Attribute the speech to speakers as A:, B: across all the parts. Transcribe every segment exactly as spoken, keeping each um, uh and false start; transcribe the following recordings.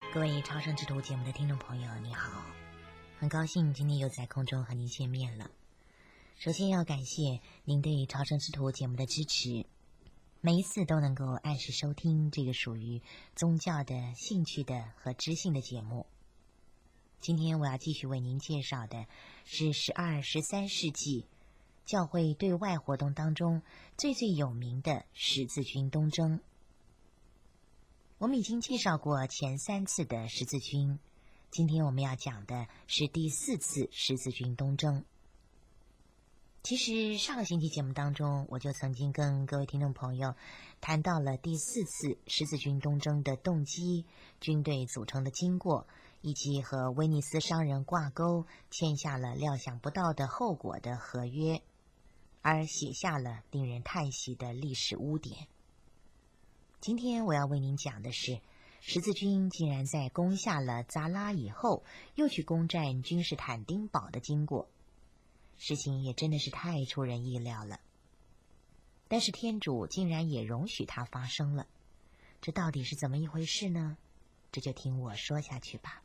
A: 各位朝圣之途节目的听众朋友，你好，很高兴今天又在空中和您见面了。首先要感谢您对朝圣之途节目的支持，每一次都能够按时收听这个属于宗教的兴趣的和知性的节目。今天我要继续为您介绍的是十二、十三世纪教会对外活动当中最最有名的十字军东征。我们已经介绍过前三次的十字军，今天我们要讲的是第四次十字军东征。其实上个星期节目当中，我就曾经跟各位听众朋友谈到了第四次十字军东征的动机、军队组成的经过，以及和威尼斯商人挂钩，签下了料想不到的后果的合约，而写下了令人叹息的历史污点。今天我要为您讲的是，十字军竟然在攻下了扎拉以后，又去攻占君士坦丁堡的经过。事情也真的是太出人意料了，但是天主竟然也容许它发生了，这到底是怎么一回事呢？这就听我说下去吧。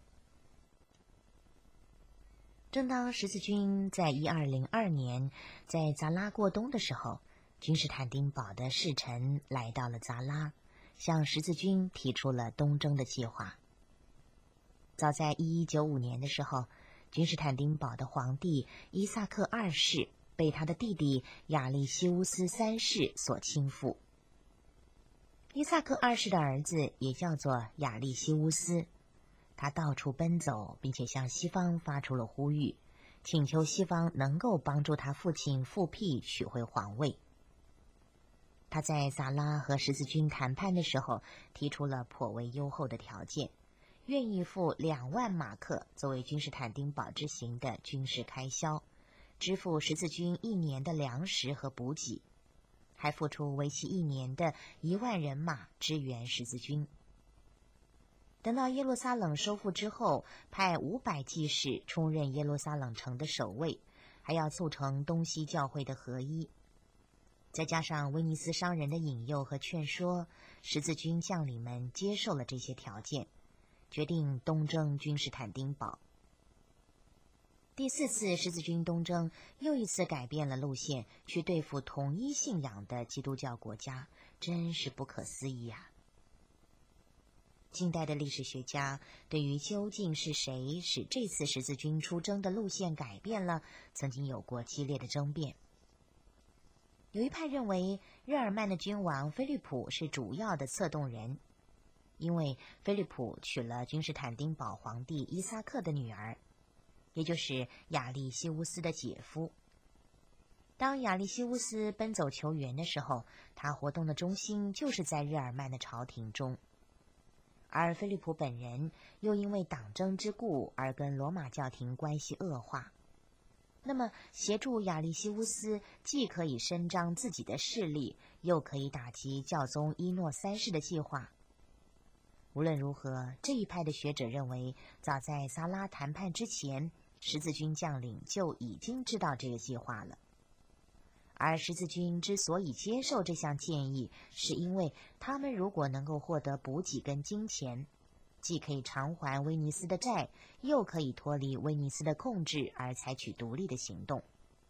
A: 正当十字军在一二零二年在扎拉过冬的时候，君士坦丁堡的使臣来到了扎拉，向十字军提出了东征的计划。早在一一九五年的时候，君士坦丁堡的皇帝伊萨克二世被他的弟弟亚历西乌斯三世所倾覆。伊萨克二世的儿子也叫做亚历西乌斯，他到处奔走，并且向西方发出了呼吁，请求西方能够帮助他父亲复辟，取回皇位。他在萨拉和十字军谈判的时候，提出了颇为优厚的条件，愿意付两万马克作为君士坦丁堡之行的军事开销，支付十字军一年的粮食和补给，还付出为期一年的一万人马支援十字军。等到耶路撒冷收复之后，派五百骑士充任耶路撒冷城的守卫，还要促成东西教会的合一。再加上威尼斯商人的引诱和劝说，十字军将领们接受了这些条件，决定东征君士坦丁堡。第四次十字军东征又一次改变了路线，去对付统一信仰的基督教国家，真是不可思议啊！近代的历史学家对于究竟是谁使这次十字军出征的路线改变了，曾经有过激烈的争辩。有一派认为日耳曼的君王菲利普是主要的策动人，因为菲利普娶了君士坦丁堡皇帝伊萨克的女儿，也就是亚历西乌斯的姐夫。当亚历西乌斯奔走求援的时候，他活动的中心就是在日耳曼的朝廷中，而菲利普本人又因为党争之故而跟罗马教廷关系恶化。那么协助亚历西乌斯既可以伸张自己的势力，又可以打击教宗伊诺三世的计划。无论如何，这一派的学者认为，早在萨拉谈判之前，十字军将领就已经知道这个计划了。而十字军之所以接受这项建议，是因为他们如果能够获得补给跟金钱，既可以偿还威尼斯的债，又可以脱离威尼斯的控制而采取独立的行动。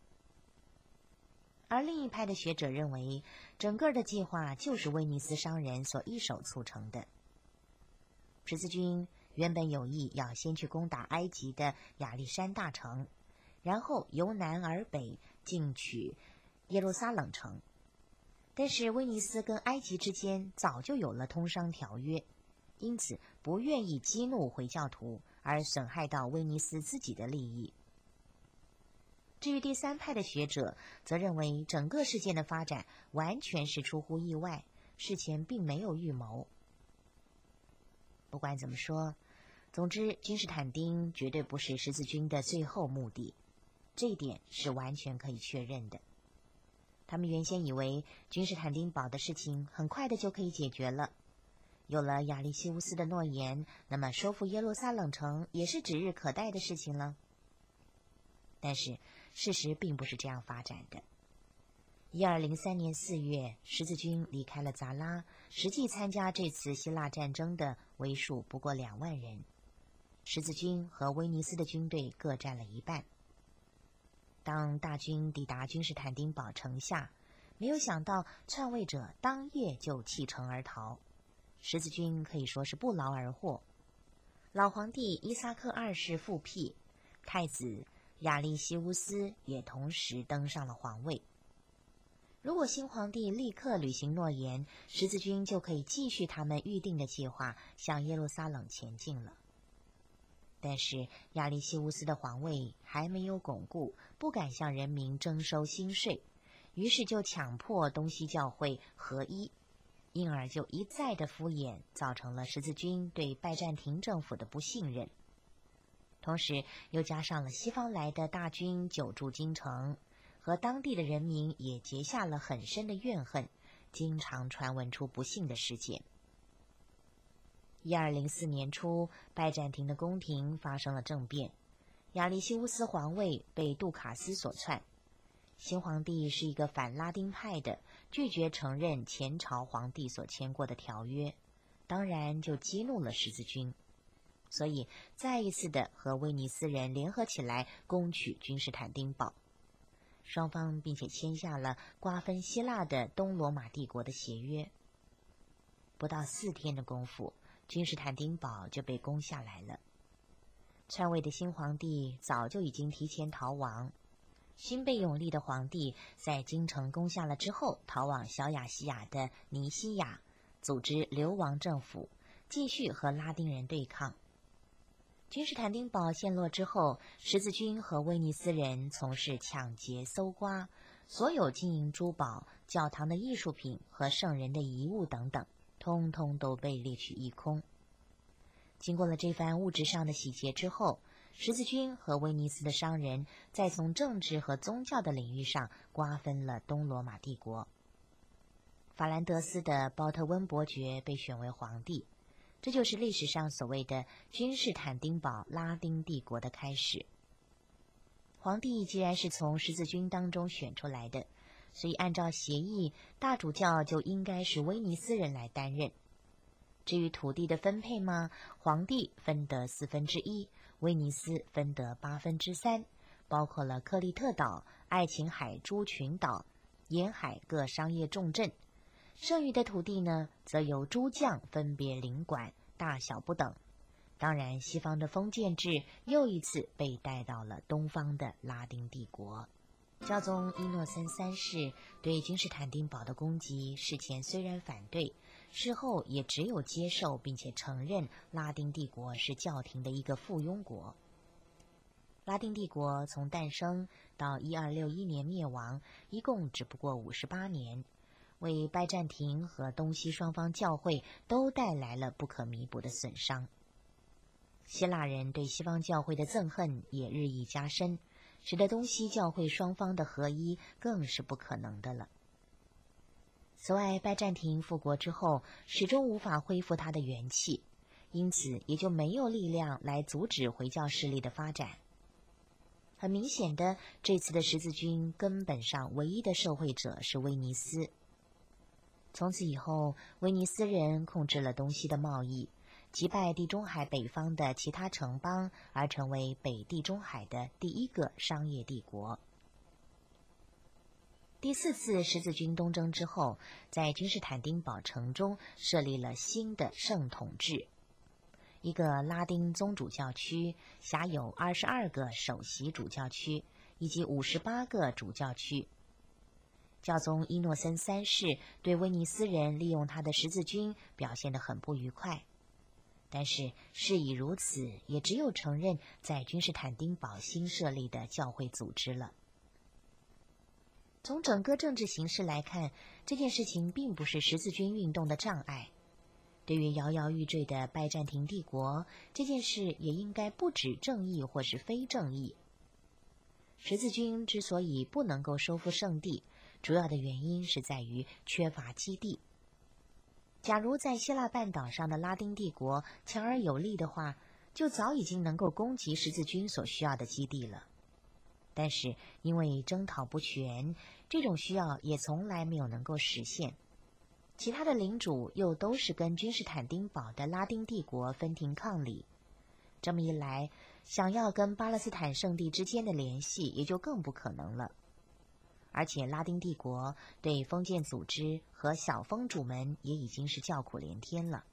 A: 而另一派的学者认为，整个的计划就是威尼斯商人所一手促成的。十字军原本有意要先去攻打埃及的亚历山大城，然后由南而北进取耶路撒冷城。但是威尼斯跟埃及之间早就有了通商条约，因此不愿意激怒回教徒，而损害到威尼斯自己的利益。至于第三派的学者，则认为整个事件的发展完全是出乎意外，事前并没有预谋。不管怎么说，总之君士坦丁绝对不是十字军的最后目的，这一点是完全可以确认的。他们原先以为君士坦丁堡的事情很快的就可以解决了，有了亚历西乌斯的诺言，那么收复耶路撒冷城也是指日可待的事情了。但是事实并不是这样发展的。 一二零三年四月，十字军离开了扎拉，实际参加这次希腊战争的为数不过两万人。十字军和威尼斯的军队各占了一半。当大军抵达君士坦丁堡城下，没有想到篡位者当夜就弃城而逃，十字军可以说是不劳而获。老皇帝伊萨克二世复辟，太子亚历西乌斯也同时登上了皇位。如果新皇帝立刻履行诺言，十字军就可以继续他们预定的计划，向耶路撒冷前进了。但是亚历西乌斯的皇位还没有巩固，不敢向人民征收新税，于是就强迫东西教会合一，因而就一再的敷衍，造成了十字军对拜占庭政府的不信任。同时又加上了西方来的大军久驻京城，和当地的人民也结下了很深的怨恨，经常传闻出不幸的事件。一二零四年初，拜占庭的宫廷发生了政变，亚历西乌斯皇位被杜卡斯所篡。新皇帝是一个反拉丁派的，拒绝承认前朝皇帝所签过的条约，当然就激怒了十字军，所以再一次的和威尼斯人联合起来攻取君士坦丁堡。双方并且签下了瓜分希腊的东罗马帝国的协约。不到四天的功夫，君士坦丁堡就被攻下来了。篡位的新皇帝早就已经提前逃亡，新备勇力的皇帝在京城攻下了之后，逃往小亚细亚的尼西亚，组织流亡政府，继续和拉丁人对抗。君士坦丁堡陷落之后，十字军和威尼斯人从事抢劫、搜刮，所有金银珠宝、教堂的艺术品和圣人的遗物等等，通通都被猎取一空。经过了这番物质上的洗劫之后，十字军和威尼斯的商人再从政治和宗教的领域上瓜分了东罗马帝国。法兰德斯的鲍特温伯爵被选为皇帝，这就是历史上所谓的君士坦丁堡拉丁帝国的开始。皇帝既然是从十字军当中选出来的，所以按照协议，大主教就应该是威尼斯人来担任。至于土地的分配嘛，皇帝分得四分之一，威尼斯分得八分之三，包括了克利特岛、爱琴海诸群岛、沿海各商业重镇。剩余的土地呢，则由诸将分别领管，大小不等。当然，西方的封建制又一次被带到了东方的拉丁帝国。教宗伊诺森三世对君士坦丁堡的攻击，事前虽然反对，事后也只有接受并且承认拉丁帝国是教廷的一个附庸国。拉丁帝国从诞生到一二六一年灭亡，一共只不过五十八年，为拜占庭和东西双方教会都带来了不可弥补的损伤。希腊人对西方教会的憎恨也日益加深，使得东西教会双方的合一更是不可能的了。此外，拜占庭复国之后，始终无法恢复它的元气，因此也就没有力量来阻止回教势力的发展。很明显的，这次的十字军根本上唯一的受惠者是威尼斯。从此以后，威尼斯人控制了东西的贸易，击败地中海北方的其他城邦，而成为北地中海的第一个商业帝国。第四次十字军东征之后，在君士坦丁堡城中设立了新的圣统制，一个拉丁宗主教区，辖有二十二个首席主教区以及五十八个主教区。教宗伊诺森三世对威尼斯人利用他的十字军表现得很不愉快，但是事已如此，也只有承认在君士坦丁堡新设立的教会组织了。从整个政治形势来看，这件事情并不是十字军运动的障碍。对于摇摇欲坠的拜占庭帝国，这件事也应该不止正义或是非正义。十字军之所以不能够收复圣地，主要的原因是在于缺乏基地。假如在希腊半岛上的拉丁帝国强而有力的话，就早已经能够攻击十字军所需要的基地了。 但是因为征讨不全，这种需要也从来没有能够实现。其他的领主又都是跟君士坦丁堡的拉丁帝国分庭抗礼，这么一来，想要跟巴勒斯坦圣地之间的联系也就更不可能了。而且拉丁帝国对封建组织和小封主们也已经是叫苦连天了。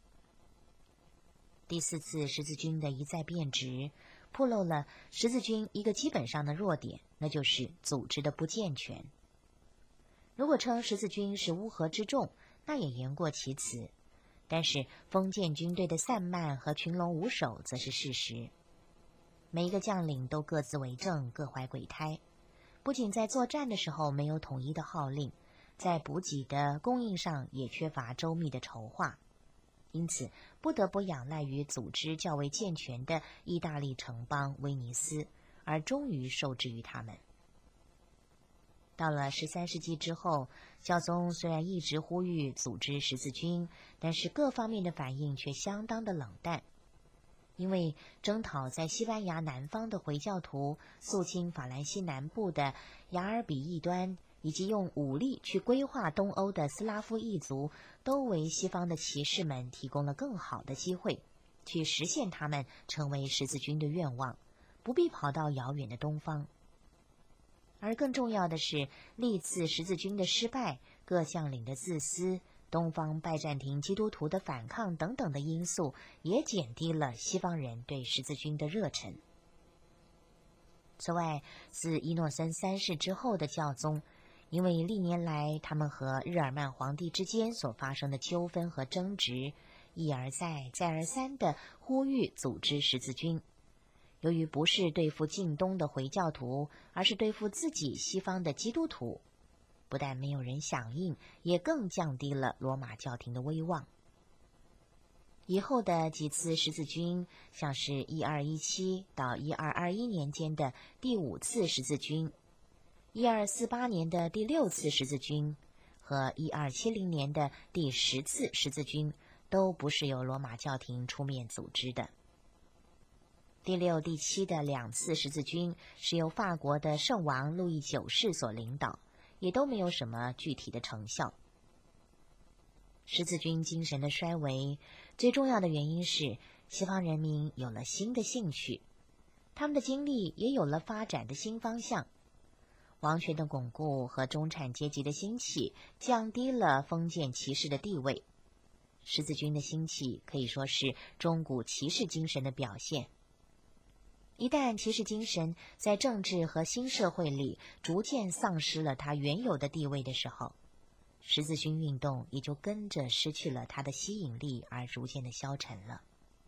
A: 第四次十字军的一再变质，暴露了十字军一个基本上的弱点，那就是组织的不健全。如果称十字军是乌合之众，那也言过其词，但是封建军队的散漫和群龙无首则是事实。每一个将领都各自为政，各怀鬼胎，不仅在作战的时候没有统一的号令，在补给的供应上也缺乏周密的筹划，因此不得不仰赖于组织较为健全的意大利城邦威尼斯，而终于受制于他们。到了十三世纪之后，教宗虽然一直呼吁组织十字军，但是各方面的反应却相当的冷淡。因为征讨在西班牙南方的回教徒，肃清法兰西南部的雅尔比异端，以及用武力去规划东欧的斯拉夫异族，都为西方的骑士们提供了更好的机会，去实现他们成为十字军的愿望，不必跑到遥远的东方。而更重要的是，历次十字军的失败、各将领的自私、东方拜占庭基督徒的反抗等等的因素，也减低了西方人对十字军的热忱。此外，自伊诺森三世之后的教宗，因为历年来他们和日耳曼皇帝之间所发生的纠纷和争执，一而再再而三地呼吁组织十字军。由于不是对付近东的回教徒，而是对付自己西方的基督徒，不但没有人响应，也更降低了罗马教廷的威望。以后的几次十字军，像是一二一七到一二二一年间的第五次十字军，一二四八年的第六次十字军和一二七零年的第十次十字军，都不是由罗马教廷出面组织的。第六、第七的两次十字军是由法国的圣王路易九世所领导，也都没有什么具体的成效。十字军精神的衰微，最重要的原因是西方人民有了新的兴趣，他们的精力也有了发展的新方向。王权的巩固和中产阶级的兴起，降低了封建骑士的地位。十字军的兴起可以说是中古骑士精神的表现。一旦骑士精神在政治和新社会里逐渐丧失了它原有的地位的时候，十字军运动也就跟着失去了它的吸引力，而逐渐的消沉了。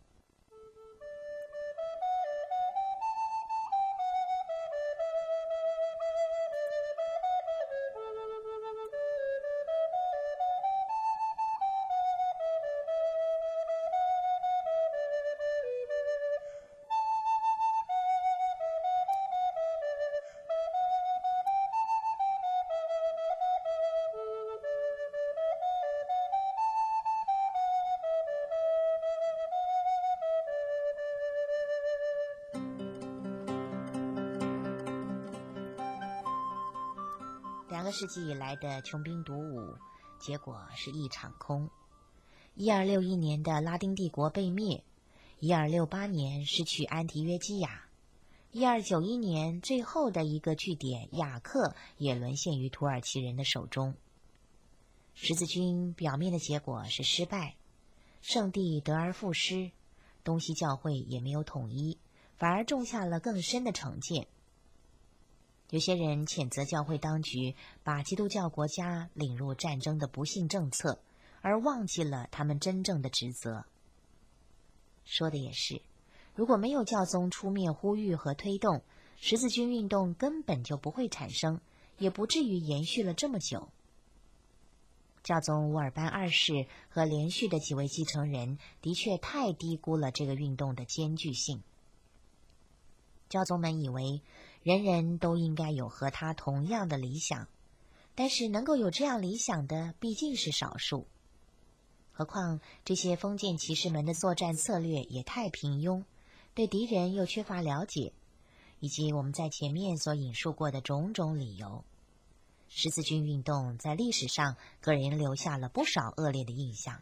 A: 两个世纪以来的穷兵黩武，结果是一场空。一二六一年的拉丁帝国被灭，一二六八年失去安提约基亚，一二九一年最后的一个据点雅克也沦陷于土耳其人的手中。十字军表面的结果是失败，圣地得而复失，东西教会也没有统一，反而种下了更深的成见。有些人谴责教会当局把基督教国家领入战争的不幸政策，而忘记了他们真正的职责。说的也是，如果没有教宗出面呼吁和推动，十字军运动根本就不会产生，也不至于延续了这么久。教宗乌尔班二世和连续的几位继承人的确太低估了这个运动的艰巨性。教宗们以为人人都应该有和他同样的理想，但是能够有这样理想的毕竟是少数。何况这些封建骑士们的作战策略也太平庸，对敌人又缺乏了解， 以及我们在前面所引述过的种种理由，十字军运动在历史上给人留下了不少恶劣的印象。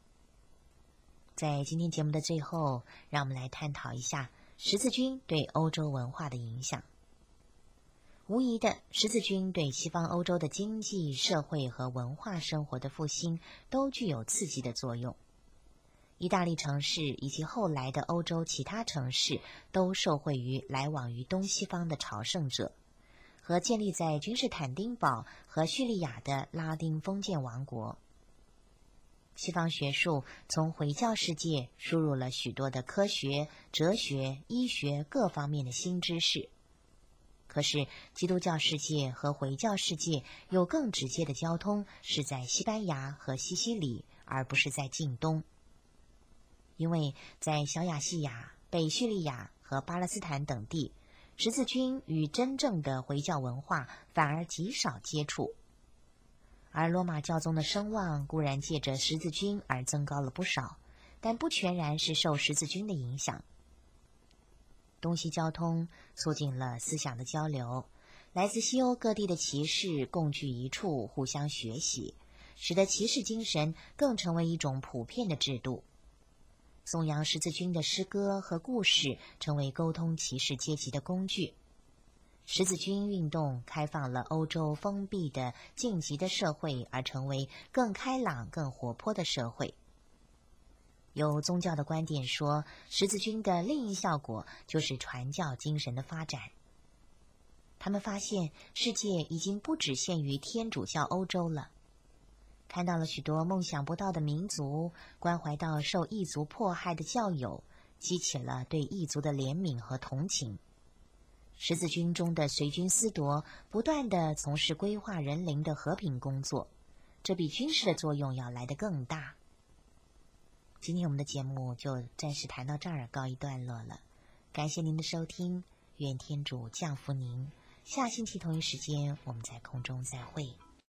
A: 在今天节目的最后，让我们来探讨一下十字军对欧洲文化的影响。无疑的，十字军对西方欧洲的经济、社会和文化生活的复兴都具有刺激的作用。意大利城市以及后来的欧洲其他城市都受惠于来往于东西方的朝圣者和建立在君士坦丁堡和叙利亚的拉丁封建王国。西方学术从回教世界输入了许多的科学、哲学、医学各方面的新知识。可是基督教世界和回教世界有更直接的交通是在西班牙和西西里，而不是在近东。因为在小亚细亚、北叙利亚和巴勒斯坦等地，十字军与真正的回教文化反而极少接触，而罗马教宗的声望固然借着十字军而增高了不少，但不全然是受十字军的影响。东西交通促进了思想的交流，来自西欧各地的骑士共聚一处，互相学习，使得骑士精神更成为一种普遍的制度。颂扬十字军的诗歌和故事成为沟通骑士阶级的工具。十字军运动开放了欧洲封闭的晋级的社会，而成为更开朗、更活泼的社会。有宗教的观点说，十字军的另一效果就是传教精神的发展。他们发现世界已经不只限于天主教欧洲了，看到了许多梦想不到的民族，关怀到受异族迫害的教友，激起了对异族的怜悯和同情。十字军中的随军司铎不断地从事规划人灵的和平工作，这比军事的作用要来得更大。今天我们的节目就暂时谈到这儿，告一段落了。感谢您的收听，愿天主降福您。下星期同一时间我们在空中再会。